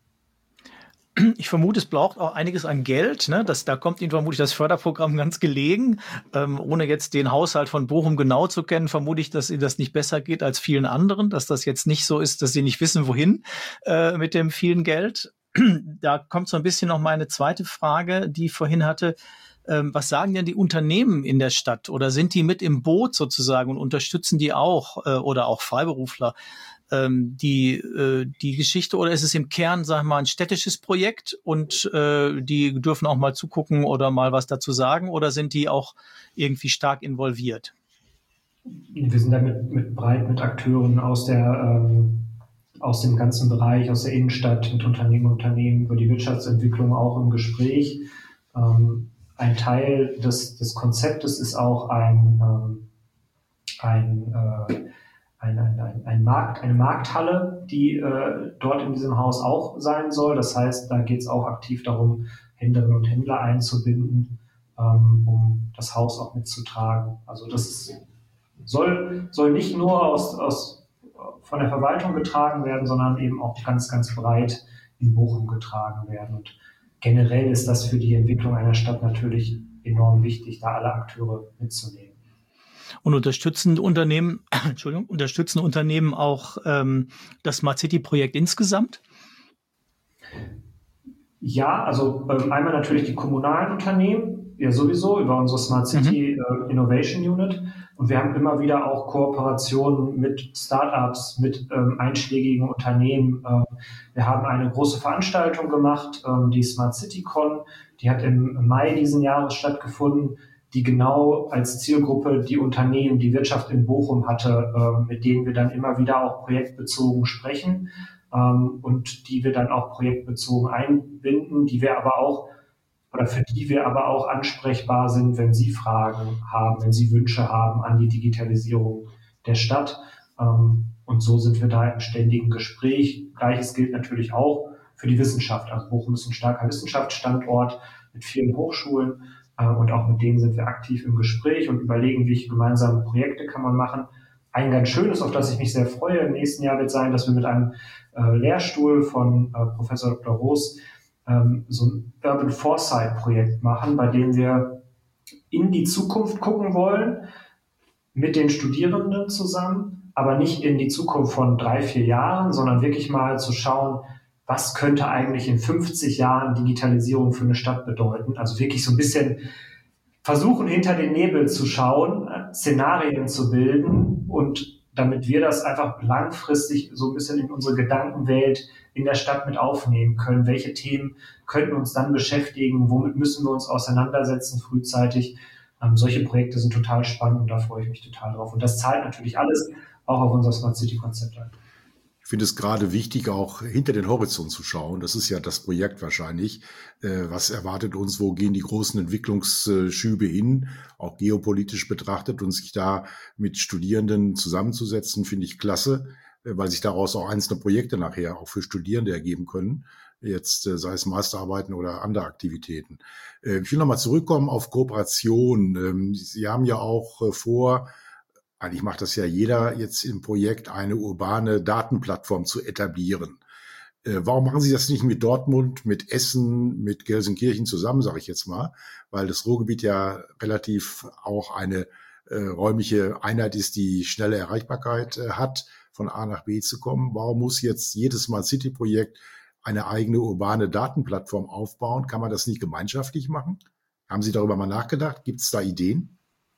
Speaker 2: Ich vermute, es braucht auch einiges an Geld. Ne? Das, da kommt Ihnen vermutlich das Förderprogramm ganz gelegen. Ähm, ohne jetzt den Haushalt von Bochum genau zu kennen, vermute ich, dass Ihnen das nicht besser geht als vielen anderen, dass das jetzt nicht so ist, dass Sie nicht wissen, wohin äh, mit dem vielen Geld. da kommt so ein bisschen noch meine zweite Frage, die ich vorhin hatte. Ähm, was sagen denn die Unternehmen in der Stadt? Oder sind die mit im Boot sozusagen und unterstützen die auch äh, oder auch Freiberufler ähm, die äh, die Geschichte? Oder ist es im Kern, sag ich mal, ein städtisches Projekt und äh, die dürfen auch mal zugucken oder mal was dazu sagen? Oder sind die auch irgendwie stark involviert?
Speaker 3: Wir sind da mit, mit breit mit Akteuren aus der ähm, aus dem ganzen Bereich, aus der Innenstadt, mit Unternehmen, Unternehmen über die Wirtschaftsentwicklung auch im Gespräch. Ähm, ein Teil des, des Konzeptes ist auch ein, ähm, ein, äh, ein, ein, ein, ein Markt, eine Markthalle, die äh, dort in diesem Haus auch sein soll. Das heißt, da geht es auch aktiv darum, Händlerinnen und Händler einzubinden, ähm, um das Haus auch mitzutragen. Also das ist, soll, soll nicht nur aus, aus, von der Verwaltung getragen werden, sondern eben auch ganz, ganz breit in Bochum getragen werden. Und generell ist das für die Entwicklung einer Stadt natürlich enorm wichtig, da alle Akteure mitzunehmen.
Speaker 2: Und unterstützen Unternehmen, Entschuldigung, unterstützen Unternehmen auch ähm, das Smart City Projekt insgesamt?
Speaker 3: Ja, also ähm, einmal natürlich die kommunalen Unternehmen, ja sowieso über unsere Smart City mhm. äh, Innovation Unit. Und wir haben immer wieder auch Kooperationen mit Startups, mit ähm, einschlägigen Unternehmen. Ähm, wir haben eine große Veranstaltung gemacht, ähm, die Smart City Con. Die hat im Mai diesen Jahres stattgefunden, die genau als Zielgruppe die Unternehmen, die Wirtschaft in Bochum hatte, äh, mit denen wir dann immer wieder auch projektbezogen sprechen ähm, und die wir dann auch projektbezogen einbinden, die wir aber auch oder für die wir aber auch ansprechbar sind, wenn Sie Fragen haben, wenn Sie Wünsche haben an die Digitalisierung der Stadt. Und so sind wir da im ständigen Gespräch. Gleiches gilt natürlich auch für die Wissenschaft. Also Bochum ist ein starker Wissenschaftsstandort mit vielen Hochschulen und auch mit denen sind wir aktiv im Gespräch und überlegen, welche gemeinsamen Projekte kann man machen. Ein ganz schönes, auf das ich mich sehr freue, im nächsten Jahr wird sein, dass wir mit einem Lehrstuhl von Professor Doktor Roos so ein Urban Foresight Projekt machen, bei dem wir in die Zukunft gucken wollen, mit den Studierenden zusammen, aber nicht in die Zukunft von drei, vier Jahren, sondern wirklich mal zu schauen, was könnte eigentlich in fünfzig Jahren Digitalisierung für eine Stadt bedeuten. Also wirklich so ein bisschen versuchen, hinter den Nebel zu schauen, Szenarien zu bilden und damit wir das einfach langfristig so ein bisschen in unsere Gedankenwelt in der Stadt mit aufnehmen können. Welche Themen könnten uns dann beschäftigen? Womit müssen wir uns auseinandersetzen frühzeitig? Ähm, solche Projekte sind total spannend und da freue ich mich total drauf. Und das zahlt natürlich alles auch auf unser Smart City Konzept ein.
Speaker 1: Ich finde es gerade wichtig, auch hinter den Horizont zu schauen. Das ist ja das Projekt wahrscheinlich. Äh, was erwartet uns? Wo gehen die großen Entwicklungsschübe hin? Auch geopolitisch betrachtet und sich da mit Studierenden zusammenzusetzen, finde ich klasse, äh, weil sich daraus auch einzelne Projekte nachher auch für Studierende ergeben können. Jetzt äh, sei es Masterarbeiten oder andere Aktivitäten. Äh, ich will nochmal zurückkommen auf Kooperation. Ähm, Sie haben ja auch äh, vor, eigentlich macht das ja jeder jetzt im Projekt, eine urbane Datenplattform zu etablieren. Äh, warum machen Sie das nicht mit Dortmund, mit Essen, mit Gelsenkirchen zusammen, sage ich jetzt mal, weil das Ruhrgebiet ja relativ auch eine äh, räumliche Einheit ist, die schnelle Erreichbarkeit äh, hat, von A nach B zu kommen. Warum muss jetzt jedes Smart City Projekt eine eigene urbane Datenplattform aufbauen? Kann man das nicht gemeinschaftlich machen? Haben Sie darüber mal nachgedacht? Gibt es da Ideen?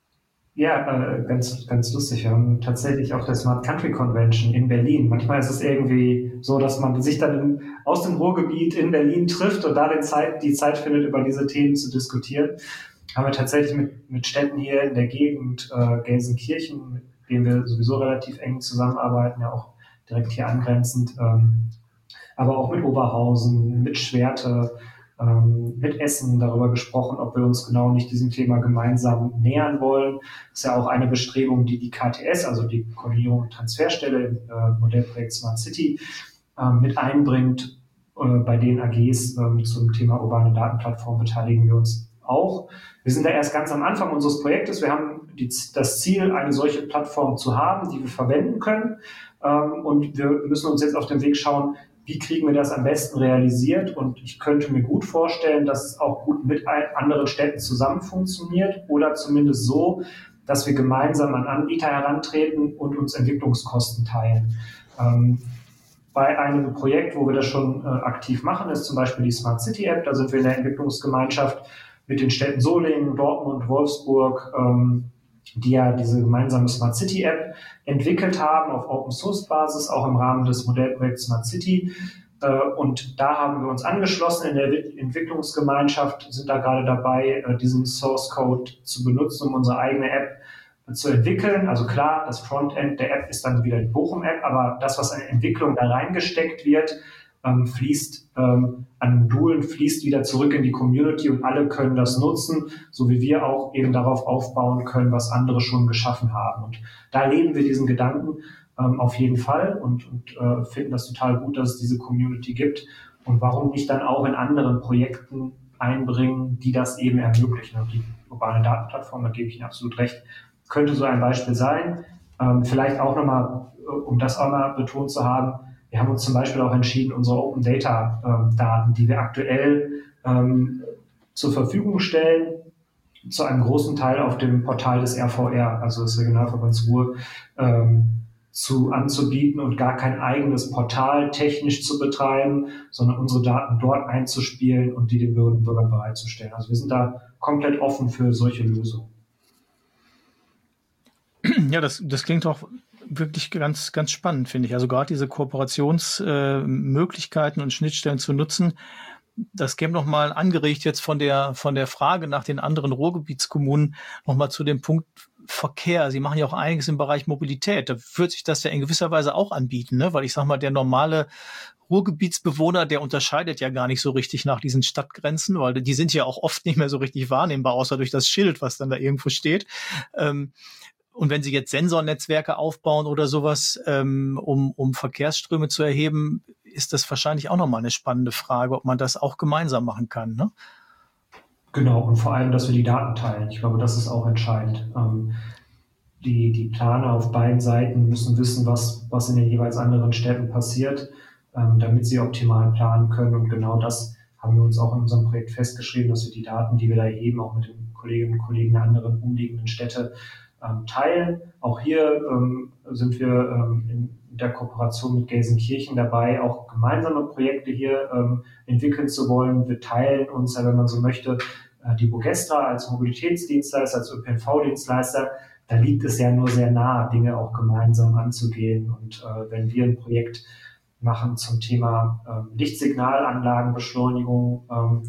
Speaker 3: Ja, äh, ganz, ganz lustig. Wir haben tatsächlich auf der Smart Country Convention in Berlin. Manchmal ist es irgendwie so, dass man sich dann in, aus dem Ruhrgebiet in Berlin trifft und da den Zeit, die Zeit findet, über diese Themen zu diskutieren. Haben wir tatsächlich mit, mit Städten hier in der Gegend, äh, Gelsenkirchen, mit denen wir sowieso relativ eng zusammenarbeiten, ja auch direkt hier angrenzend, ähm, aber auch mit Oberhausen, mit Schwerte, mit Essen darüber gesprochen, ob wir uns genau nicht diesem Thema gemeinsam nähern wollen. Das ist ja auch eine Bestrebung, die die K T S, also die Koordinierung und Transferstelle im äh, Modellprojekt Smart City, äh, mit einbringt. Äh, bei den A Gs äh, zum Thema urbane Datenplattform beteiligen wir uns auch. Wir sind da erst ganz am Anfang unseres Projektes. Wir haben die, das Ziel, eine solche Plattform zu haben, die wir verwenden können. Ähm, und wir müssen uns jetzt auf den Weg schauen, wie kriegen wir das am besten realisiert? Und ich könnte mir gut vorstellen, dass es auch gut mit anderen Städten zusammen funktioniert oder zumindest so, dass wir gemeinsam an Anbieter herantreten und uns Entwicklungskosten teilen. Ähm, bei einem Projekt, wo wir das schon äh, aktiv machen, ist zum Beispiel die Smart City App. Da sind wir in der Entwicklungsgemeinschaft mit den Städten Solingen, Dortmund, Wolfsburg, ähm, die ja diese gemeinsame Smart City App entwickelt haben auf Open Source Basis, auch im Rahmen des Modellprojekts Smart City. Äh, und da haben wir uns angeschlossen in der Entwicklungsgemeinschaft, sind da gerade dabei, äh, diesen Source Code zu benutzen, um unsere eigene App zu entwickeln. Also klar, das Frontend der App ist dann wieder die Bochum-App, aber das, was an Entwicklung da reingesteckt wird, ähm, fließt ähm, an Modulen, fließt wieder zurück in die Community und alle können das nutzen, so wie wir auch eben darauf aufbauen können, was andere schon geschaffen haben. Und da leben wir diesen Gedanken ähm, auf jeden Fall und, und äh, finden das total gut, dass es diese Community gibt. Und warum nicht dann auch in anderen Projekten einbringen, die das eben ermöglichen. Und die urbane Datenplattform, da gebe ich Ihnen absolut recht, könnte so ein Beispiel sein. Ähm, vielleicht auch nochmal, um das auch mal betont zu haben, wir haben uns zum Beispiel auch entschieden, unsere Open Data ähm, Daten, die wir aktuell ähm, zur Verfügung stellen, zu einem großen Teil auf dem Portal des R V R, also des Regionalverbands Ruhr, ähm, zu anzubieten und gar kein eigenes Portal technisch zu betreiben, sondern unsere Daten dort einzuspielen und die den Bürgerinnen und Bürgern bereitzustellen. Also wir sind da komplett offen für solche Lösungen.
Speaker 2: Ja, das, das klingt auch wirklich ganz, ganz spannend, finde ich. Also gerade diese Kooperationsmöglichkeiten äh, und Schnittstellen zu nutzen, das käme nochmal angeregt jetzt von der, von der Frage nach den anderen Ruhrgebietskommunen nochmal zu dem Punkt Verkehr. Sie machen ja auch einiges im Bereich Mobilität. Da wird sich das ja in gewisser Weise auch anbieten, ne? Weil ich sag mal, der normale Ruhrgebietsbewohner, der unterscheidet ja gar nicht so richtig nach diesen Stadtgrenzen, weil die sind ja auch oft nicht mehr so richtig wahrnehmbar, außer durch das Schild, was dann da irgendwo steht. Ähm, Und wenn Sie jetzt Sensornetzwerke aufbauen oder sowas, ähm, um, um Verkehrsströme zu erheben, ist das wahrscheinlich auch nochmal eine spannende Frage, ob man das auch gemeinsam machen kann, ne?
Speaker 3: Genau, und vor allem, dass wir die Daten teilen. Ich glaube, das ist auch entscheidend. Ähm, die, die Planer auf beiden Seiten müssen wissen, was, was in den jeweils anderen Städten passiert, ähm, damit sie optimal planen können. Und genau das haben wir uns auch in unserem Projekt festgeschrieben, dass wir die Daten, die wir da erheben, auch mit den Kolleginnen und Kollegen der anderen umliegenden Städte teilen. Auch hier ähm, sind wir ähm, in der Kooperation mit Gelsenkirchen dabei, auch gemeinsame Projekte hier ähm, entwickeln zu wollen. Wir teilen uns, ja, wenn man so möchte, äh, die Bogestra als Mobilitätsdienstleister, als Ö P N V-Dienstleister. Da liegt es ja nur sehr nahe, Dinge auch gemeinsam anzugehen. Und äh, wenn wir ein Projekt machen zum Thema ähm, Lichtsignalanlagenbeschleunigung, ähm,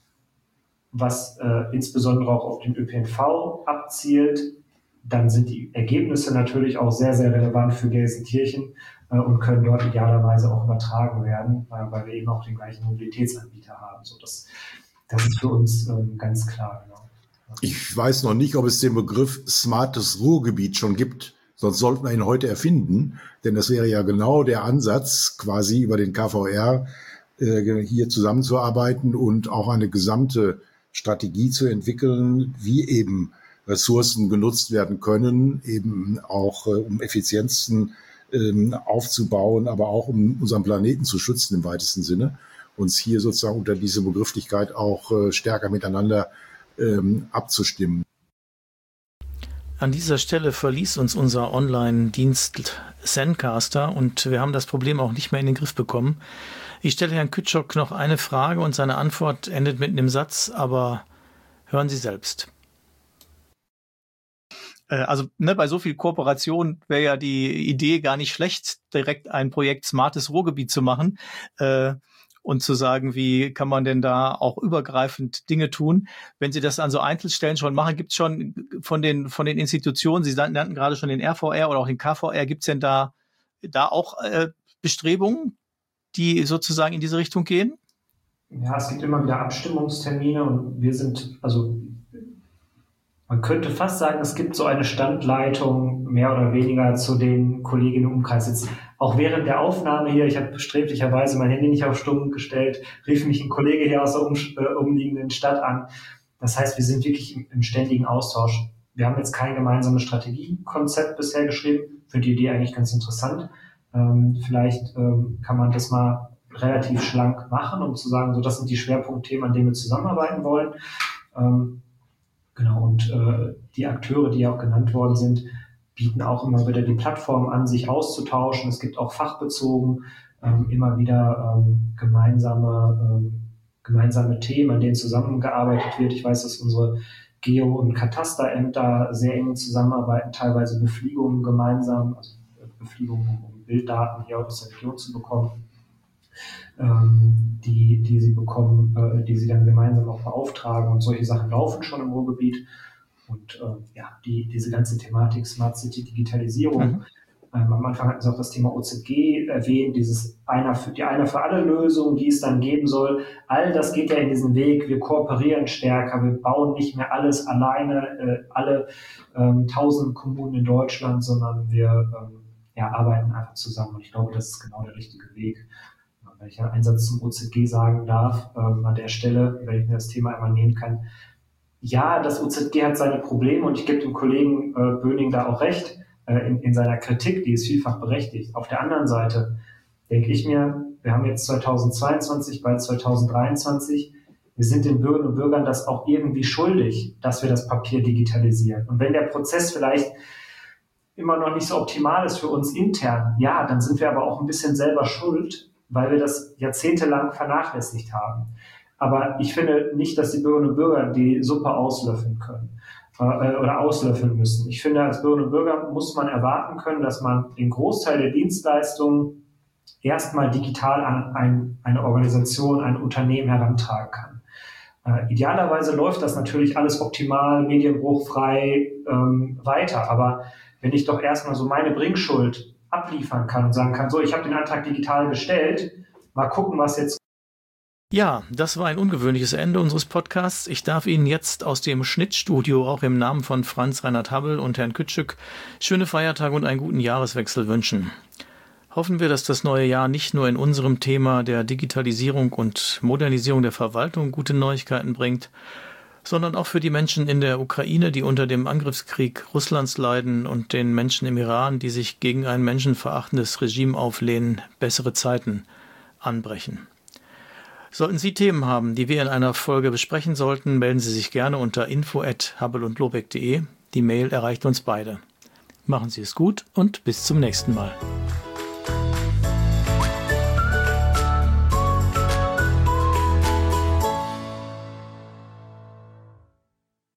Speaker 3: was äh, insbesondere auch auf den Ö P N V abzielt, dann sind die Ergebnisse natürlich auch sehr, sehr relevant für Gelsenkirchen äh, und können dort idealerweise auch übertragen werden, äh, weil wir eben auch den gleichen Mobilitätsanbieter haben. So, das, das ist für uns ähm, ganz klar. Genau.
Speaker 1: Ich weiß noch nicht, ob es den Begriff smartes Ruhrgebiet schon gibt, sonst sollten wir ihn heute erfinden, denn das wäre ja genau der Ansatz, quasi über den K V R äh, hier zusammenzuarbeiten und auch eine gesamte Strategie zu entwickeln, wie eben Ressourcen genutzt werden können, eben auch äh, um Effizienzen ähm, aufzubauen, aber auch um unseren Planeten zu schützen im weitesten Sinne, uns hier sozusagen unter diese Begrifflichkeit auch äh, stärker miteinander ähm, abzustimmen.
Speaker 2: An dieser Stelle verließ uns unser Online-Dienst Zencaster und wir haben das Problem auch nicht mehr in den Griff bekommen. Ich stelle Herrn Kütschok noch eine Frage und seine Antwort endet mit einem Satz, aber hören Sie selbst. Also ne, bei so viel Kooperation wäre ja die Idee gar nicht schlecht, direkt ein Projekt Smartes Ruhrgebiet zu machen äh, und zu sagen, wie kann man denn da auch übergreifend Dinge tun. Wenn Sie das an so Einzelstellen schon machen, gibt es schon von den von den Institutionen, Sie nannten gerade schon den R V R oder auch den K V R, gibt es denn da, da auch äh, Bestrebungen, die sozusagen in diese Richtung gehen?
Speaker 3: Ja, es gibt immer wieder Abstimmungstermine und wir sind, also man könnte fast sagen, es gibt so eine Standleitung mehr oder weniger zu den Kolleginnen im Umkreis. Jetzt auch während der Aufnahme hier, ich habe sträflicherweise mein Handy nicht auf Stumm gestellt, rief mich ein Kollege hier aus der um, äh, umliegenden Stadt an. Das heißt, wir sind wirklich im, im ständigen Austausch. Wir haben jetzt kein gemeinsames Strategiekonzept bisher geschrieben. Ich finde die Idee eigentlich ganz interessant. Ähm, vielleicht ähm, kann man das mal relativ schlank machen, um zu sagen, so das sind die Schwerpunktthemen, an denen wir zusammenarbeiten wollen. Ähm, Genau, und äh, die Akteure, die ja auch genannt worden sind, bieten auch immer wieder die Plattform an, sich auszutauschen. Es gibt auch fachbezogen ähm, immer wieder ähm, gemeinsame, ähm, gemeinsame Themen, an denen zusammengearbeitet wird. Ich weiß, dass unsere Geo- und Katasterämter sehr eng zusammenarbeiten, teilweise Befliegungen gemeinsam, also Befliegungen, um Bilddaten hier aus der Region zu bekommen, ähm, die, die sie bekommen, äh, die sie dann gemeinsam auch beauftragen, und solche Sachen laufen schon im Ruhrgebiet. Und äh, ja, die, diese ganze Thematik Smart City Digitalisierung. Mhm. Ähm, am Anfang hatten Sie auch das Thema O Z G erwähnt, dieses einer für, die einer für alle Lösung, die es dann geben soll. All das geht ja in diesen Weg. Wir kooperieren stärker, wir bauen nicht mehr alles alleine, äh, alle ähm, tausend Kommunen in Deutschland, sondern wir ähm, ja, arbeiten einfach zusammen. Und ich glaube, das ist genau der richtige Weg. Wenn ich einen Einsatz zum O Z G sagen darf, ähm, an der Stelle, wenn ich mir das Thema einmal nehmen kann. Ja, das O Z G hat seine Probleme, und ich gebe dem Kollegen äh, Böning da auch recht äh, in, in seiner Kritik, die ist vielfach berechtigt. Auf der anderen Seite denke ich mir, wir haben jetzt zweitausendzweiundzwanzig, bald zweitausenddreiundzwanzig, wir sind den Bürgerinnen und Bürgern das auch irgendwie schuldig, dass wir das Papier digitalisieren. Und wenn der Prozess vielleicht immer noch nicht so optimal ist für uns intern, ja, dann sind wir aber auch ein bisschen selber schuld, weil wir das jahrzehntelang vernachlässigt haben. Aber ich finde nicht, dass die Bürgerinnen und Bürger die Suppe auslöffeln können äh, oder auslöffeln müssen. Ich finde, als Bürgerinnen und Bürger muss man erwarten können, dass man den Großteil der Dienstleistungen erstmal digital an ein, eine Organisation, ein Unternehmen herantragen kann. Äh, idealerweise läuft das natürlich alles optimal, medienbruchfrei ähm, weiter. Aber wenn ich doch erstmal so meine Bringschuld abliefern kann und sagen kann, so, ich habe den Antrag digital gestellt, mal gucken, was jetzt.
Speaker 2: Ja, das war ein ungewöhnliches Ende unseres Podcasts. Ich darf Ihnen jetzt aus dem Schnittstudio auch im Namen von Franz Reinhard Habbel und Herrn Kütschük schöne Feiertage und einen guten Jahreswechsel wünschen. Hoffen wir, dass das neue Jahr nicht nur in unserem Thema der Digitalisierung und Modernisierung der Verwaltung gute Neuigkeiten bringt, sondern auch für die Menschen in der Ukraine, die unter dem Angriffskrieg Russlands leiden, und den Menschen im Iran, die sich gegen ein menschenverachtendes Regime auflehnen, bessere Zeiten anbrechen. Sollten Sie Themen haben, die wir in einer Folge besprechen sollten, melden Sie sich gerne unter info at habbelundlobeck punkt de. Die Mail erreicht uns beide. Machen Sie es gut und bis zum nächsten Mal.